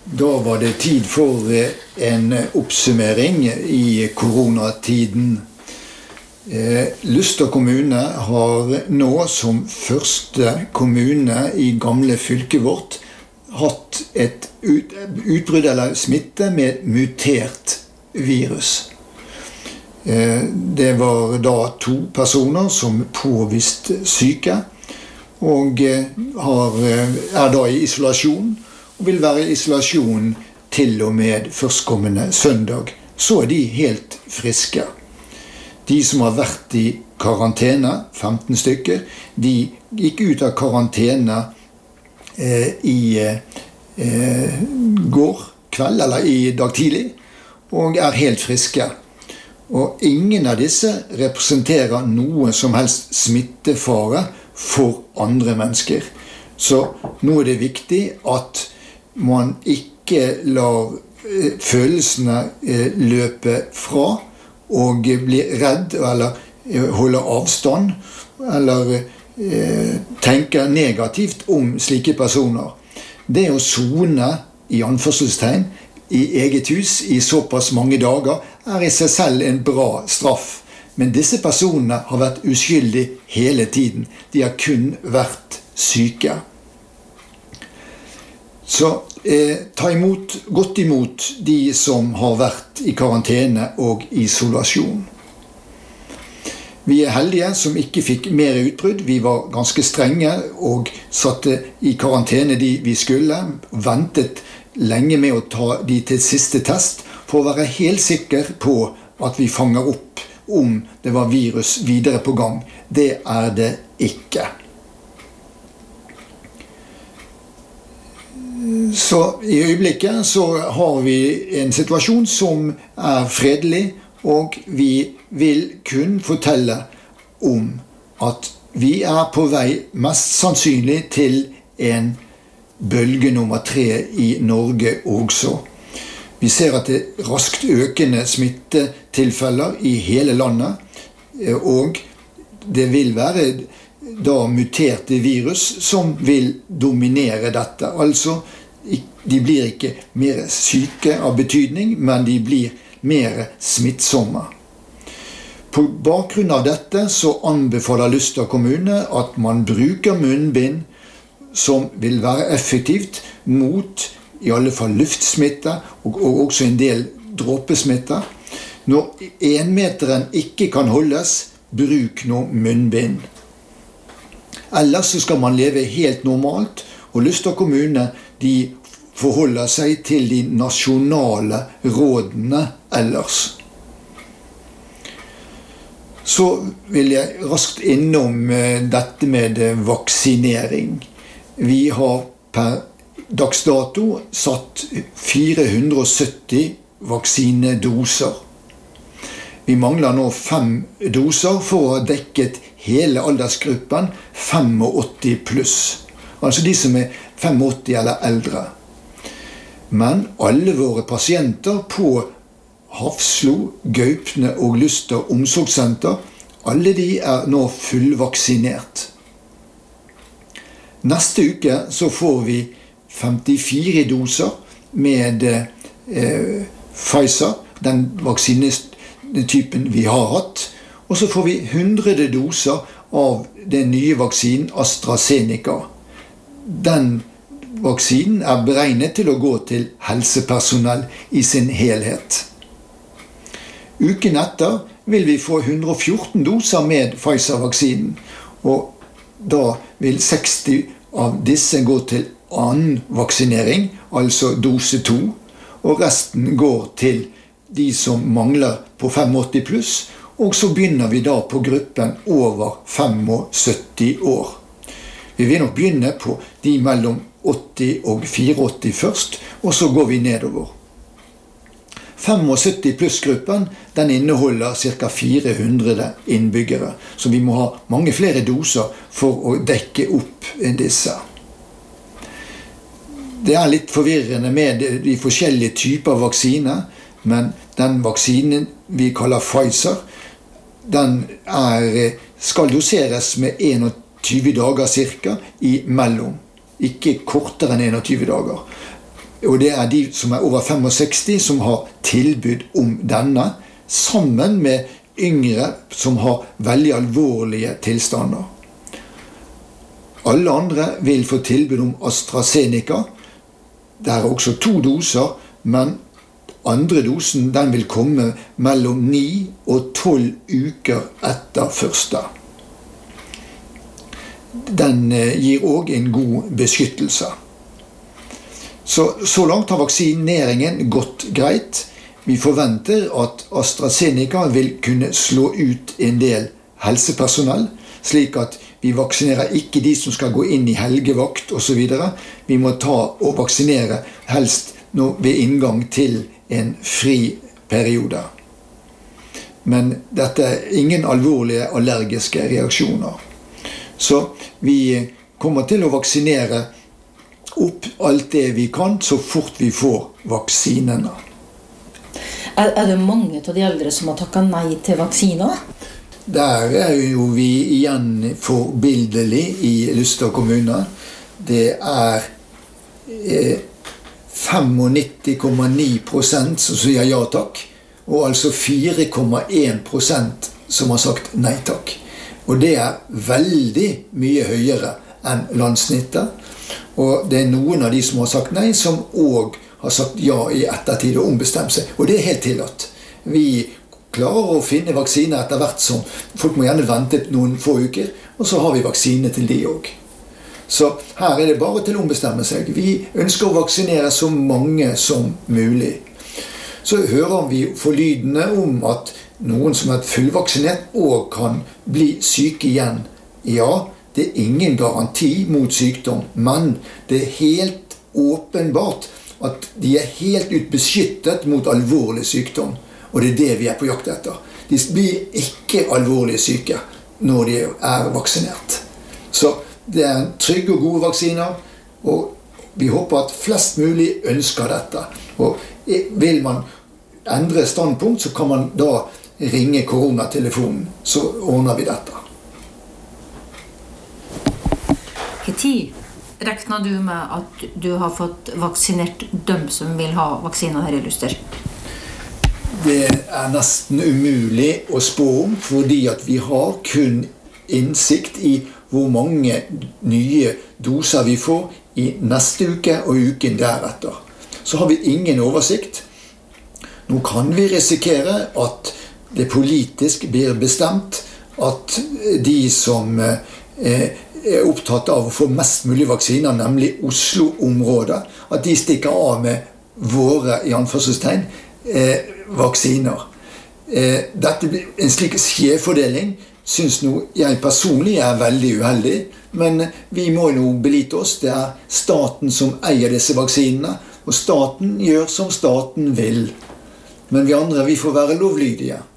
Da var det tid for en oppsummering i koronatiden. Luster kommune har nå som første kommune i gamle fylket vårt hatt et utbrudd eller smitte med mutert virus. Det var da 2 personer som påvist syke, og er da i isolasjon, og vil være i isolasjon til og med førstkommende søndag. Så er de helt friske. De som har vært i karantene, 15 stykker, de gikk ut av karantene i går kveld, eller i dag tidlig, og er helt friske. Og ingen av disse representerer noe som helst smittefare for andre mennesker. Så nå er det viktig at man ikke lar følelsene løpe fra og blir redd eller holder avstand eller tenker negativt om slike personer. Det å sone i anførselstegn i eget hus i såpass mange dager er i seg selv en bra straff. Men disse personene har vært uskyldige hele tiden. De har kun vært syke. Så ta godt imot de som har vært i karantene og isolasjon. Vi er heldige som ikke fikk mer utbrudd. Vi var ganske strenge og satte i karantene de vi skulle. Ventet lenge med å ta de til siste test for å være helt sikker på at vi fanger opp om det var virus videre på gang. Det er det ikke. Så i øyeblikket så har vi en situasjon som er fredelig, og vi vil kun fortelle om at vi er på vei mest sannsynlig til en bølge nummer 3 i Norge også. Vi ser at det er raskt økende smittetilfeller i hele landet, og det vil være da muterte virus som vil dominere dette. Altså, de blir ikke mer syke av betydning, men de blir mer smittsomme. På bakgrunn av dette så anbefaler Luster kommune at man bruker munnbind som vil være effektivt mot i alle fall luftsmitte og også en del dråpesmitte. Når 1 meteren ikke kan holdes, bruk nå munnbind. Ellers så skal man leve helt normalt, og Luster kommune de forholder seg til de nasjonale rådene ellers. Så vil jeg raskt innom dette med vaksinering. Vi har per dags dato satt 470 vaksinedoser. Vi mangler nå 5 doser for å ha dekket hele aldersgruppen 85 pluss. Altså de som er 85 eller eldre. Men alle våre pasienter på Hafslo, Gaupne og Luster omsorgssenter, alle de er nå fullvaksinert. Neste uke så får vi 54 doser med Pfizer, den vaksinetypen vi har hatt. Og så får vi 100 doser av den nye vaksinen AstraZeneca. Den vaksinen er beregnet til å gå til helsepersonell i sin helhet. Uken etter vil vi få 114 doser med Pfizer-vaksinen, og da vil 60 av disse gå til annen vaksinering, altså dose 2, og resten går til de som mangler på 85 pluss, og så begynner vi da på gruppen over 75 år. Vi vil nok begynne på de mellom 80 og 84 først, og så går vi nedover. 75 pluss-gruppen, den inneholder ca. 400 innbyggere, så vi må ha mange flere doser for å dekke opp disse. Det er litt forvirrende med de forskjellige typer vaksiner, men den vaksinen vi kaller Pfizer, den skal doseres med 21 dager cirka imellom. Ikke kortere enn 21 dager. Og det de som over 65 som har tilbud om denne, sammen med yngre som har veldig alvorlige tilstander. Alle andre vil få tilbud om AstraZeneca. Det også 2 doser, men andre dosen den vil komme mellom 9 og 12 uker etter første. Den gir også en god beskyttelse. Så langt har vaksineringen gått greit. Vi forventer at AstraZeneca vil kunne slå ut en del helsepersonell, slik at vi vaksinerer ikke de som skal gå inn i helgevakt og så videre. Vi må ta og vaksinere helst ved inngang til en fri periode. Men dette ingen alvorlige allergiske reaksjoner. Så vi kommer til å vaksinere opp alt det vi kan så fort vi får vaksinene. Det mange av de eldre som har takket nei til vaksiner? Der jo vi igjen forbildelig i Lystad kommune. Det 95,9% som sier ja takk, og altså 4,1% som har sagt nei takk. Og det veldig mye høyere enn landssnittet. Og det noen av de som har sagt nei, som også har sagt ja i ettertid og ombestemt seg. Og det helt tillatt. Vi klarer å finne vaksiner etter hvert som folk må gjerne vente noen få uker, og så har vi vaksine til de også. Så her det bare til å ombestemme seg. Vi ønsker å vaksinere så mange som mulig. Så hører vi forlydende om at noen som fullvaksinert også kan bli syke igjen. Ja, det ingen garanti mot sykdom, men det helt åpenbart at de helt utbeskyttet mot alvorlig sykdom. Og det det vi på jakt etter. De blir ikke alvorlig syke når de vaksinert. Så det trygge og gode vaksiner, og vi håper at flest mulig ønsker dette. Og vil man endre standpunkt, så kan man da ringe koronatelefonen, så ordner vi dette. Hvilken tid regner du med at du har fått vaksinert dem som vil ha vaksiner her i Luster? Det nesten umulig å spå om, fordi at vi har kun innsikt i hvor mange nye doser vi får i neste uke og uken deretter. Så har vi ingen oversikt. Nå kan vi risikere at det politisk blir bestemt at de som opptatt av å få mest mulig vaksiner, nemlig Oslo-området, at de stikker av med våre, i anførselstegn, vaksiner. En slik skjevfordeling synes nå jeg personlig veldig uheldig, men vi må nå belite oss. Det staten som eier disse vaksinene, og staten gjør som staten vil. Men vi andre, vi får være lovlydige.